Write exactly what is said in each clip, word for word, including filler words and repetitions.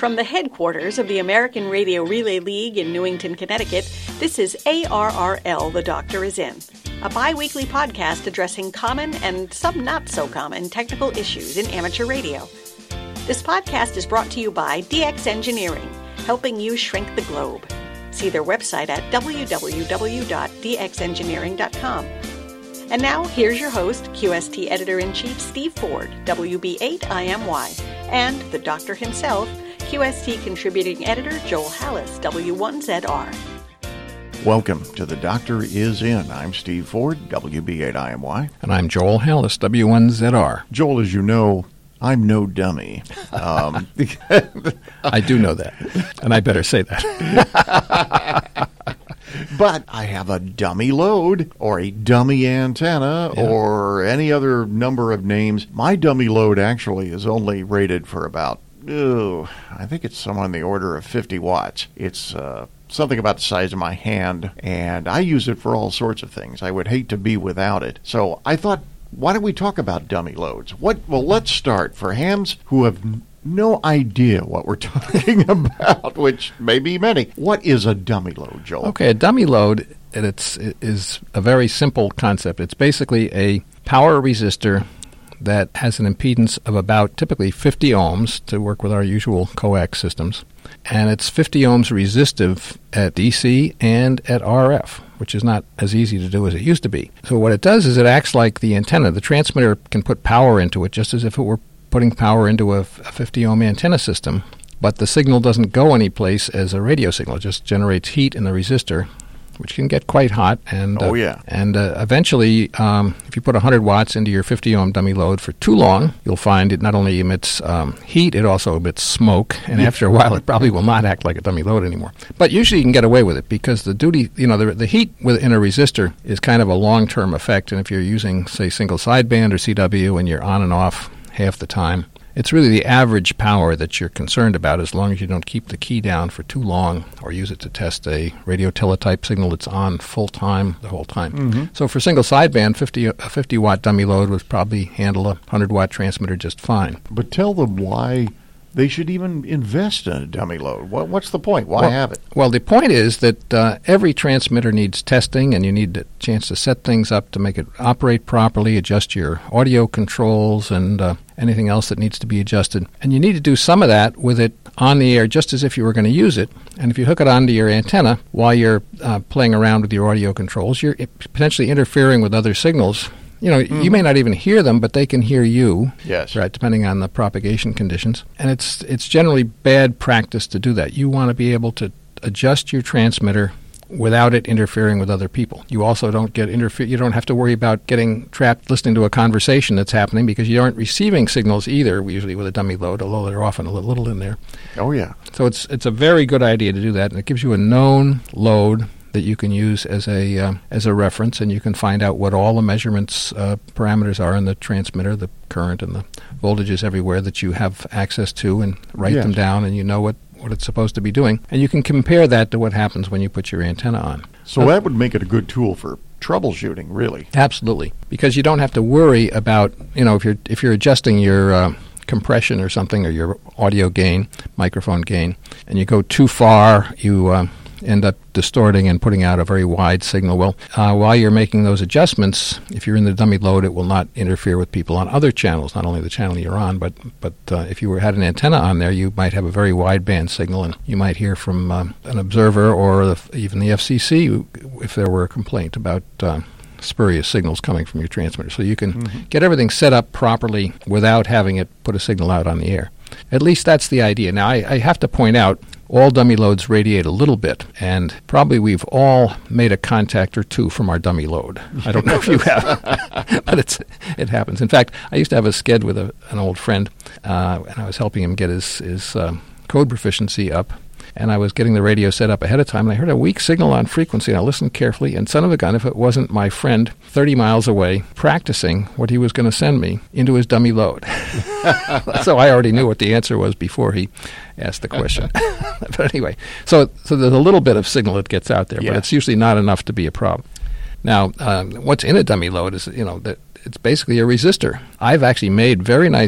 From the headquarters of the American Radio Relay League in Newington, Connecticut, this is A R R L, The Doctor Is In, a bi-weekly podcast addressing common and some not-so-common technical issues in amateur radio. This podcast is brought to you by D X Engineering, helping you shrink the globe. See their website at w w w dot d x engineering dot com. And now, here's your host, Q S T Editor-in-Chief Steve Ford, W B eight I M Y, and the Doctor himself, Q S T Contributing Editor Joel Hallis, W one Z R. Welcome to The Doctor Is In. I'm Steve Ford, W B eight I M Y. And I'm Joel Hallis, W one Z R. Joel, as you know, I'm no dummy. Um, I do know that, and I better say that. But I have a dummy load, or a dummy antenna, yeah. or any other number of names. My dummy load actually is only rated for about, oh, I think it's somewhere in the order of fifty watts. It's uh, something about the size of my hand, and I use it for all sorts of things. I would hate to be without it. So I thought, why don't we talk about dummy loads? What? Well, let's start. For hams who have no idea what we're talking about, which may be many, what is a dummy load, Joel? Okay, a dummy load it's, it is a very simple concept. It's basically a power resistor that has an impedance of about typically fifty ohms to work with our usual coax systems. And it's fifty ohms resistive at D C and at R F, which is not as easy to do as it used to be. So what it does is it acts like the antenna. The transmitter can put power into it just as if it were putting power into a, a fifty ohm antenna system, but the signal doesn't go anyplace as a radio signal. It just generates heat in the resistor, which can get quite hot. And oh, uh, yeah. And uh, eventually, um, if you put one hundred watts into your fifty ohm dummy load for too long, you'll find it not only emits um, heat, it also emits smoke. And yeah. after a while, it probably will not act like a dummy load anymore. But usually you can get away with it because the duty, you know, the, the heat within a resistor is kind of a long-term effect. And if you're using, say, single sideband or C W and you're on and off half the time, it's really the average power that you're concerned about as long as you don't keep the key down for too long or use it to test a radio teletype signal that's on full time the whole time. Mm-hmm. So for single sideband, fifty, a fifty watt dummy load would probably handle a one hundred watt transmitter just fine. But tell them why they should even invest in a dummy load. What, what's the point? Why well, have it? Well, the point is that uh, every transmitter needs testing, and you need a chance to set things up to make it operate properly, adjust your audio controls, and uh, anything else that needs to be adjusted. And you need to do some of that with it on the air just as if you were going to use it. And if you hook it onto your antenna while you're uh, playing around with your audio controls, you're potentially interfering with other signals. You know, mm. you may not even hear them, but they can hear you. Yes. Right, depending on the propagation conditions. And it's it's generally bad practice to do that. You want to be able to adjust your transmitter without it interfering with other people. You also don't get interfere. You don't have to worry about getting trapped listening to a conversation that's happening because you aren't receiving signals either, usually with a dummy load, although they're often a little, little in there. Oh, yeah. So it's it's a very good idea to do that, and it gives you a known load that you can use as a uh, as a reference, and you can find out what all the measurements uh, parameters are in the transmitter, the current and the voltages everywhere that you have access to, and write yes. them down, and you know what, what it's supposed to be doing. And you can compare that to what happens when you put your antenna on. So uh, that would make it a good tool for troubleshooting, really. Absolutely, because you don't have to worry about, you know, if you're if you're adjusting your uh, compression or something, or your audio gain, microphone gain, and you go too far, you uh, end up distorting and putting out a very wide signal. Well, uh, while you're making those adjustments, if you're in the dummy load, it will not interfere with people on other channels, not only the channel you're on, but but uh, if you were, had an antenna on there, you might have a very wideband signal, and you might hear from uh, an observer or the, even the F C C if there were a complaint about uh, spurious signals coming from your transmitter. So you can mm-hmm. get everything set up properly without having it put a signal out on the air. At least that's the idea. Now, I, I have to point out, all dummy loads radiate a little bit, and probably we've all made a contact or two from our dummy load. I don't know if you have, but it's it happens. In fact, I used to have a sked with a, an old friend, uh, and I was helping him get his, his um, code proficiency up. And I was getting the radio set up ahead of time, and I heard a weak signal on frequency, and I listened carefully, and son of a gun, if it wasn't my friend thirty miles away practicing what he was going to send me into his dummy load. So I already knew what the answer was before he asked the question. But anyway, so so there's a little bit of signal that gets out there, yeah. but it's usually not enough to be a problem. Now, um, what's in a dummy load is, you know, that it's basically a resistor. I've actually made very nice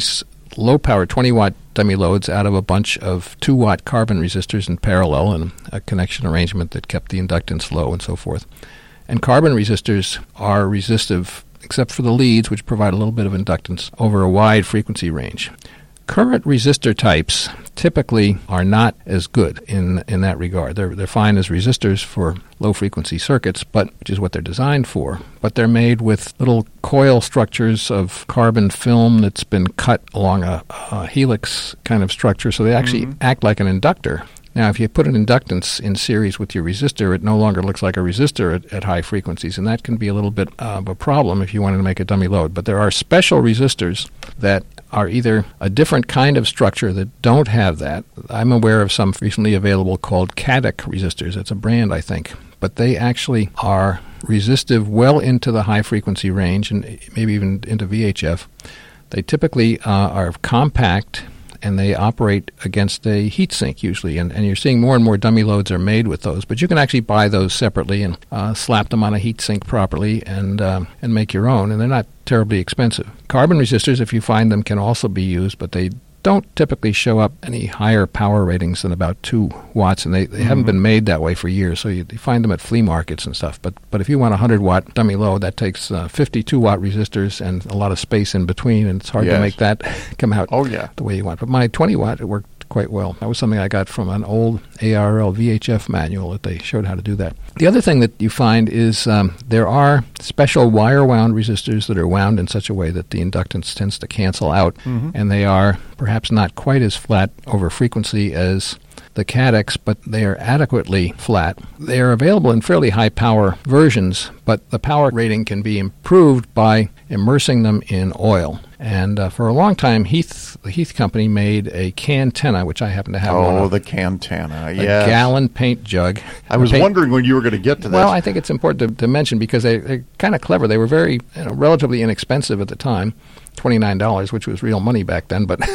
low-power twenty-watt dummy loads out of a bunch of two-watt carbon resistors in parallel and a connection arrangement that kept the inductance low and so forth. And carbon resistors are resistive, except for the leads, which provide a little bit of inductance over a wide frequency range. Current resistor types typically are not as good in in that regard. They're they're fine as resistors for low-frequency circuits, but which is what they're designed for. But they're made with little coil structures of carbon film that's been cut along a, a helix kind of structure, so they actually mm-hmm. act like an inductor. Now, if you put an inductance in series with your resistor, it no longer looks like a resistor at, at high frequencies, and that can be a little bit uh, of a problem if you wanted to make a dummy load. But there are special resistors that are either a different kind of structure that don't have that. I'm aware of some recently available called Cadec resistors. It's a brand, I think. But they actually are resistive well into the high-frequency range and maybe even into V H F. They typically uh, are compact, and they operate against a heat sink usually, and, and you're seeing more and more dummy loads are made with those. But you can actually buy those separately and uh, slap them on a heat sink properly and um, and make your own, and they're not terribly expensive. Carbon resistors, if you find them, can also be used, but they don't typically show up any higher power ratings than about two watts, and they, they mm-hmm. haven't been made that way for years, so you, you find them at flea markets and stuff. But but if you want a one hundred watt dummy load, that takes uh, fifty-two watt resistors and a lot of space in between, and it's hard yes. to make that come out oh, yeah. the way you want. But my twenty watt, it worked quite well. That was something I got from an old A R L V H F manual that they showed how to do that. The other thing that you find is um, there are special wire-wound resistors that are wound in such a way that the inductance tends to cancel out, mm-hmm. and they are perhaps not quite as flat over frequency as the Cadecs, but they are adequately flat. They are available in fairly high-power versions, but the power rating can be improved by immersing them in oil. And uh, for a long time, Heath, the Heath Company made a Cantena, which I happen to have. Oh, one the Cantena, a yes. A gallon paint jug. I was paint. wondering when you were going to get to that. Well, I think it's important to, to mention because they, they're kind of clever. They were very, you know, relatively inexpensive at the time. twenty-nine dollars, which was real money back then, but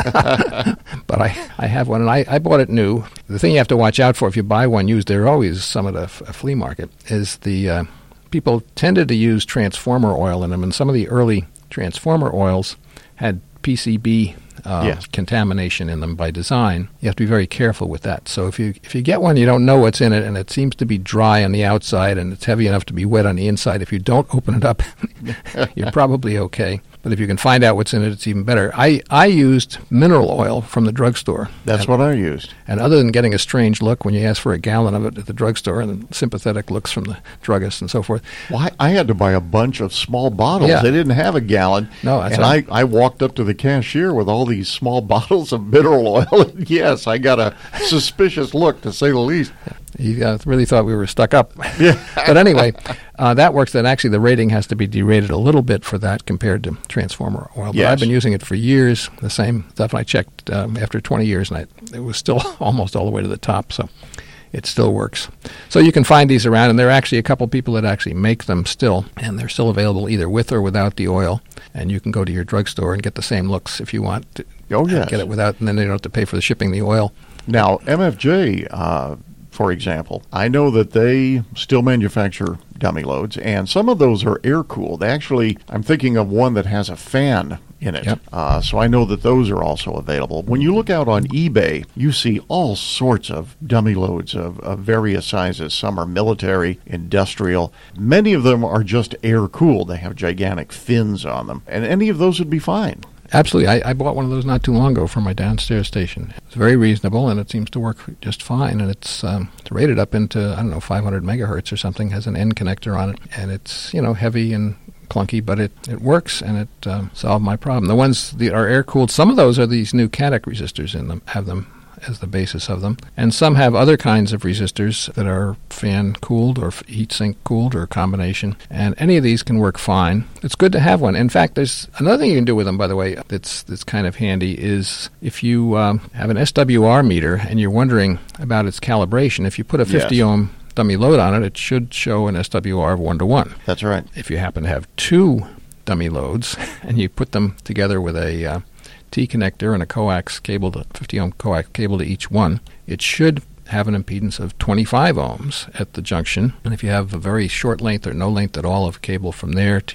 but I, I have one, and I, I bought it new. The thing you have to watch out for if you buy one used, they're always some at a, f- a flea market, is the uh, people tended to use transformer oil in them, and some of the early transformer oils had P C B uh, yes. contamination in them by design. You have to be very careful with that. So if you if you get one, you don't know what's in it, and it seems to be dry on the outside, and it's heavy enough to be wet on the inside. If you don't open it up, you're probably okay. But if you can find out what's in it, it's even better. I, I used mineral oil from the drugstore. That's and, what I used. And other than getting a strange look when you ask for a gallon of it at the drugstore and sympathetic looks from the druggist and so forth. Well, I, I had to buy a bunch of small bottles. Yeah. They didn't have a gallon. No, that's And right. I, I walked up to the cashier with all these small bottles of mineral oil. And yes, I got a suspicious look, to say the least. Yeah. He uh, really thought we were stuck up. Yeah. But anyway, uh, that works. Then actually the rating has to be derated a little bit for that compared to transformer oil. But yes. I've been using it for years, the same stuff. I checked um, after twenty years, and I, it was still almost all the way to the top, so it still works. So you can find these around, and there are actually a couple people that actually make them still, and they're still available either with or without the oil, and you can go to your drugstore and get the same looks if you want to oh, yes. get it without, and then they don't have to pay for the shipping the oil. Now, M F J... Uh, for example, I know that they still manufacture dummy loads, and some of those are air-cooled. Actually, I'm thinking of one that has a fan in it. Yep. Uh, so I know that those are also available. When you look out on eBay, you see all sorts of dummy loads of, of various sizes. Some are military, industrial. Many of them are just air-cooled. They have gigantic fins on them, and any of those would be fine. Absolutely. I, I bought one of those not too long ago for my downstairs station. It's very reasonable, and it seems to work just fine. And it's, um, it's rated up into, I don't know, five hundred megahertz or something. Has an N connector on it. And it's, you know, heavy and clunky, but it, it works, and it um, solved my problem. The ones that are air-cooled, some of those are these new Cadec resistors in them, have them as the basis of them. And some have other kinds of resistors that are fan-cooled or heat-sink-cooled or a combination. And any of these can work fine. It's good to have one. In fact, there's another thing you can do with them, by the way, that's that's kind of handy, is if you um, have an S W R meter and you're wondering about its calibration, if you put a fifty yes. ohm dummy load on it, it should show an S W R of one to one. That's right. If you happen to have two dummy loads and you put them together with a uh, T connector and a coax cable, to fifty ohm coax cable to each one, it should have an impedance of twenty-five ohms at the junction. And if you have a very short length or no length at all of cable from there to your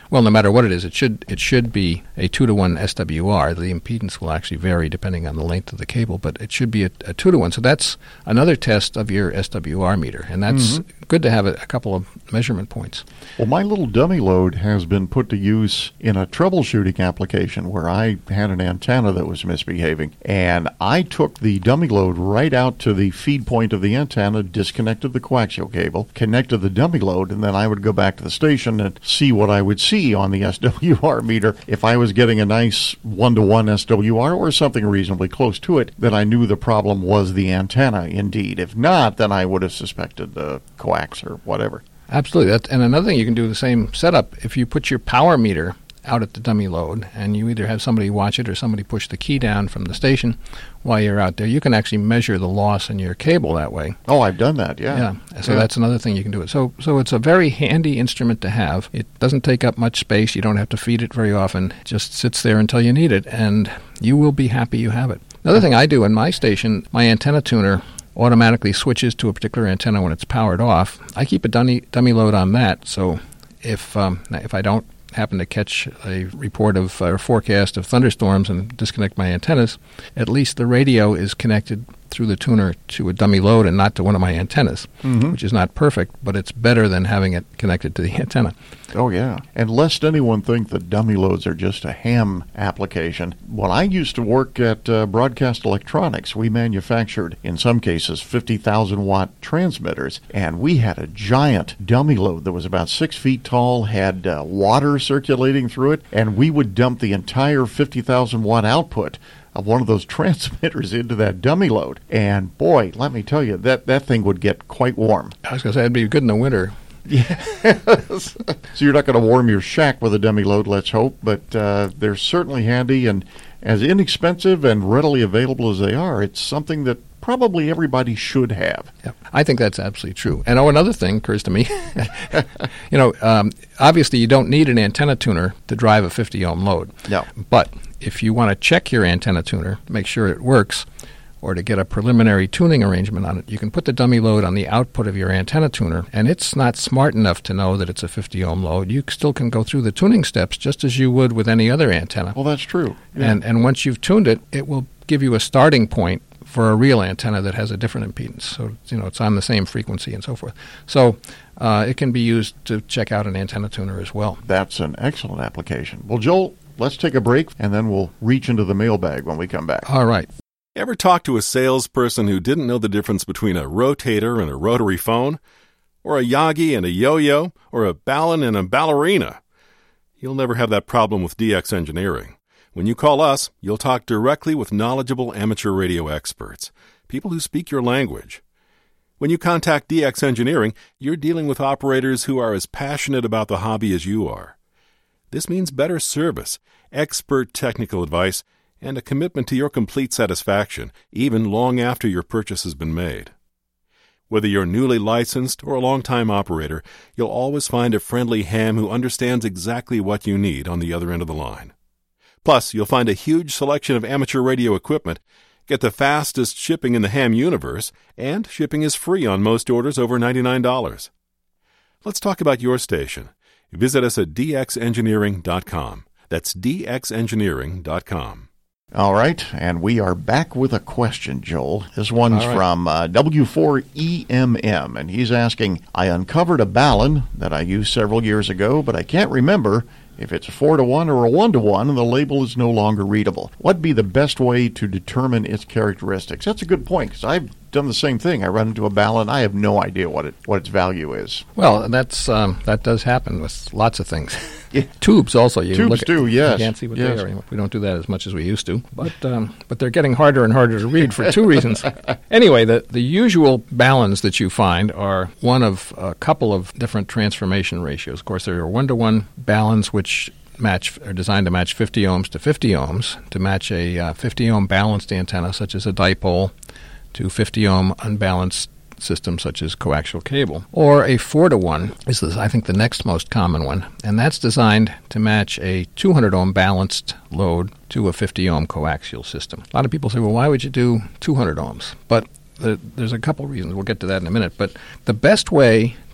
Well, no matter what it is, it should it should be a two to one S W R. The impedance will actually vary depending on the length of the cable, but it should be a, a two to one. So that's another test of your S W R meter, and that's mm-hmm. good to have a, a couple of measurement points. Well, my little dummy load has been put to use in a troubleshooting application where I had an antenna that was misbehaving, and I took the dummy load right out to the feed point of the antenna, disconnected the coaxial cable, connected the dummy load, and then I would go back to the station and see what I would see on the S W R meter. If I was getting a nice one-to-one S W R or something reasonably close to it, then I knew the problem was the antenna indeed. If not, then I would have suspected the coax or whatever. Absolutely. That, and another thing, you can do the same setup. If you put your power meter out at the dummy load and you either have somebody watch it or somebody push the key down from the station while you're out there, you can actually measure the loss in your cable that way. Oh, I've done that, yeah. Yeah, so yeah. that's another thing you can do. It. So so it's a very handy instrument to have. It doesn't take up much space. You don't have to feed it very often. It just sits there until you need it, and you will be happy you have it. Another thing I do in my station, my antenna tuner automatically switches to a particular antenna when it's powered off. I keep a dummy, dummy load on that, so if um, if I don't happen to catch a report of or uh, forecast of thunderstorms and disconnect my antennas, at least the radio is connected through the tuner to a dummy load and not to one of my antennas, mm-hmm. which is not perfect, but it's better than having it connected to the antenna. Oh, yeah. And lest anyone think that dummy loads are just a ham application, when I used to work at uh, Broadcast Electronics, we manufactured, in some cases, fifty thousand watt transmitters, and we had a giant dummy load that was about six feet tall, had uh, water circulating through it, and we would dump the entire fifty thousand watt output of one of those transmitters into that dummy load. And boy, let me tell you, that, that thing would get quite warm. I was going to say, it'd be good in the winter. Yes. So you're not going to warm your shack with a dummy load, let's hope, but uh, they're certainly handy, and as inexpensive and readily available as they are, it's something that probably everybody should have. Yeah, I think that's absolutely true. And oh, another thing occurs to me. you know, um, obviously you don't need an antenna tuner to drive a fifty ohm load. No. But if you want to check your antenna tuner, make sure it works, or to get a preliminary tuning arrangement on it, you can put the dummy load on the output of your antenna tuner, and it's not smart enough to know that it's a fifty ohm load. You still can go through the tuning steps just as you would with any other antenna. Well, that's true. Yeah. And and once you've tuned it, it will give you a starting point for a real antenna that has a different impedance. So, you know, it's on the same frequency and so forth. So uh, it can be used to check out an antenna tuner as well. That's an excellent application. Well, Joel, let's take a break, and then we'll reach into the mailbag when we come back. All right. Ever talk to a salesperson who didn't know the difference between a rotator and a rotary phone? Or a Yagi and a yo-yo? Or a ballon and a ballerina? You'll never have that problem with D X Engineering. When you call us, you'll talk directly with knowledgeable amateur radio experts, people who speak your language. When you contact D X Engineering, you're dealing with operators who are as passionate about the hobby as you are. This means better service, expert technical advice, and a commitment to your complete satisfaction, even long after your purchase has been made. Whether you're newly licensed or a long-time operator, you'll always find a friendly ham who understands exactly what you need on the other end of the line. Plus, you'll find a huge selection of amateur radio equipment, get the fastest shipping in the ham universe, and shipping is free on most orders over ninety-nine dollars. Let's talk about your station. Visit us at d x engineering dot com. That's d x engineering dot com. All right, and we are back with a question, Joel. This one's right. from uh, W four E M M, and he's asking, I uncovered a ballon that I used several years ago, but I can't remember if it's a four to one or a one to one, and the label is no longer readable. What'd be the best way to determine its characteristics? That's a good point, because I've done the same thing. I run into a ballon. I have no idea what it what its value is. Well, that's um, that does happen with lots of things. Yeah. Tubes also. You Tubes look at, do, yes. You can't see what yes. they are anymore. We don't do that as much as we used to. But um, but they're getting harder and harder to read for two reasons. Anyway, the, the usual ballons that you find are one of a couple of different transformation ratios. Of course, there are one-to-one ballons which match are designed to match fifty ohms to fifty ohms, to match a uh, fifty ohm balanced antenna, such as a dipole, to fifty ohm unbalanced system such as coaxial cable. Or a four to one is, this, I think, the next most common one, and that's designed to match a two hundred ohm balanced load to a fifty ohm coaxial system. A lot of people say, well, why would you do two hundred ohms? But the, there's a couple reasons. We'll get to that in a minute. But the best way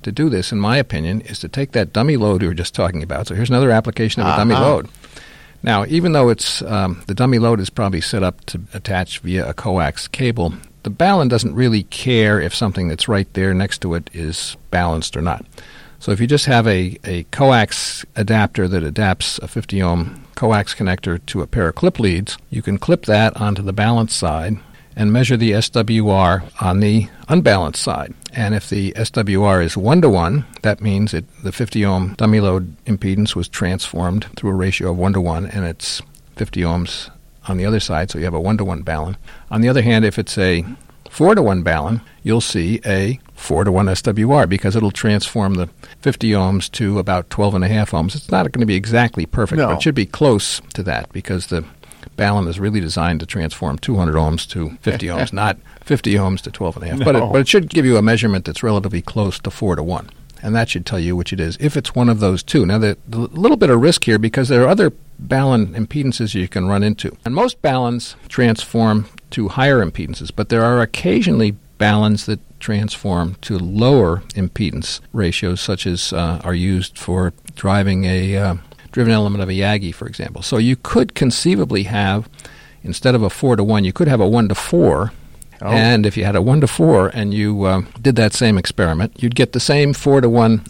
to do this, in my opinion, is to take that dummy load we were just talking about. So here's another application of a uh-huh. dummy load. Now, even though it's um, the dummy load is probably set up to attach via a coax cable, the balun doesn't really care if something that's right there next to it is balanced or not. So if you just have a, a coax adapter that adapts a fifty ohm coax connector to a pair of clip leads, you can clip that onto the balanced side and measure the S W R on the unbalanced side. And if the S W R is one to one, that means it, the fifty ohm dummy load impedance was transformed through a ratio of one to one, and it's fifty ohms on the other side, so you have a one to one balun. On the other hand, if it's a four to one balun, you'll see a four to one S W R because it'll transform the fifty ohms to about twelve and a half ohms. It's not going to be exactly perfect, no. but it should be close to that because the balun is really designed to transform two hundred ohms to fifty ohms, not fifty ohms to twelve and a half. No. But, it, but it should give you a measurement that's relatively close to four to one. And that should tell you which it is, if it's one of those two. Now, there's a little bit of risk here because there are other balun impedances you can run into. And most baluns transform to higher impedances, but there are occasionally baluns that transform to lower impedance ratios, such as uh, are used for driving a uh, driven element of a Yagi, for example. So you could conceivably have, instead of a four to one, you could have a one to four. Oh. And if you had a one to four and you uh, did that same experiment, you'd get the same four to one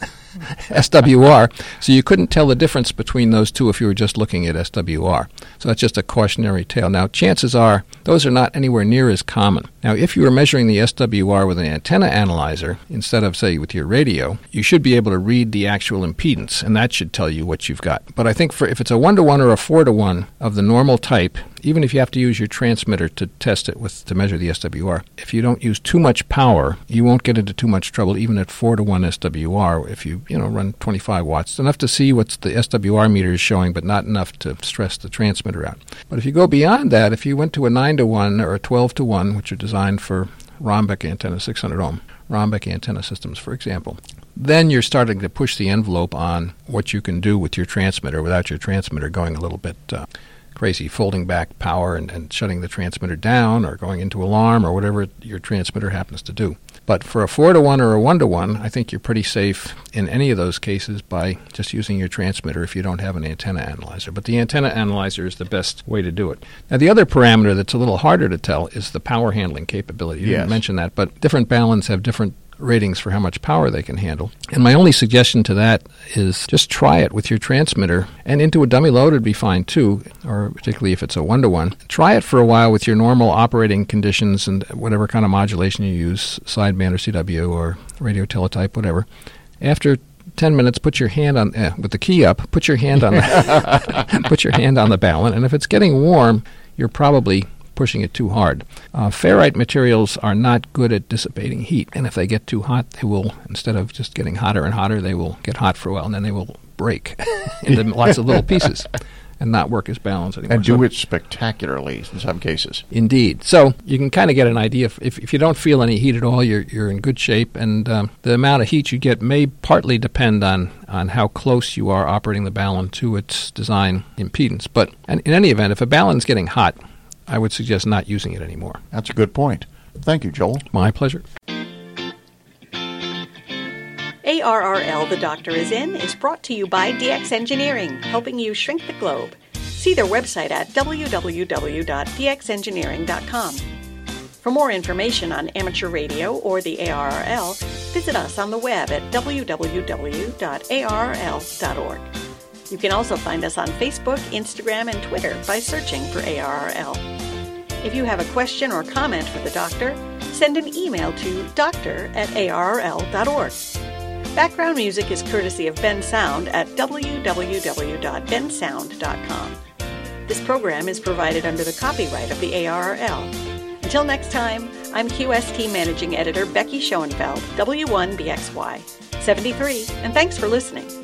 S W R. So you couldn't tell the difference between those two if you were just looking at S W R. So that's just a cautionary tale. Now, chances are those are not anywhere near as common. Now, if you were measuring the S W R with an antenna analyzer instead of, say, with your radio, you should be able to read the actual impedance, and that should tell you what you've got. But I think for if it's a one to one or a four to one of the normal type, even if you have to use your transmitter to test it with to measure the S W R, if you don't use too much power, you won't get into too much trouble even at four to one S W R if you, you know, run twenty-five watts. It's enough to see what the S W R meter is showing, but not enough to stress the transmitter out. But if you go beyond that, if you went to a nine to one or a twelve to one, which are designed for Rhombek antenna, six hundred ohm Rhombek antenna systems, for example, then you're starting to push the envelope on what you can do with your transmitter without your transmitter going a little bit uh, crazy, folding back power and, and shutting the transmitter down or going into alarm or whatever your transmitter happens to do. But for a four to one or a one to one, I think you're pretty safe in any of those cases by just using your transmitter if you don't have an antenna analyzer. But the antenna analyzer is the best way to do it. Now, the other parameter that's a little harder to tell is the power handling capability. You yes. didn't mention that, but different baluns have different ratings for how much power they can handle. And my only suggestion to that is just try it with your transmitter, and into a dummy load would be fine too, or particularly if it's a one-to-one. Try it for a while with your normal operating conditions and whatever kind of modulation you use, sideband or C W or radio teletype, whatever. After ten minutes, put your hand on, eh, with the key up, put your hand on the, put your hand on the balun, and if it's getting warm, you're probably pushing it too hard. Uh, ferrite materials are not good at dissipating heat, and if they get too hot, they will, instead of just getting hotter and hotter, they will get hot for a while, and then they will break into lots of little pieces and not work as baluns anymore. And do so, it spectacularly in some cases. Indeed. So you can kind of get an idea. If, if, if you don't feel any heat at all, you're you're in good shape, and um, the amount of heat you get may partly depend on, on how close you are operating the balun to its design impedance. But in any event, if a balun's getting hot, I would suggest not using it anymore. That's a good point. Thank you, Joel. My pleasure. A R R L, The Doctor Is In, is brought to you by D X Engineering, helping you shrink the globe. See their website at w w w dot d x engineering dot com. For more information on amateur radio or the A R R L, visit us on the web at w w w dot a r r l dot org. You can also find us on Facebook, Instagram, and Twitter by searching for A R R L. If you have a question or comment for the doctor, send an email to doctor at a r r l dot org. Background music is courtesy of Ben Sound at w w w dot ben sound dot com. This program is provided under the copyright of the A R R L. Until next time, I'm Q S T Managing Editor Becky Schoenfeld, W one B X Y seventy-three, and thanks for listening.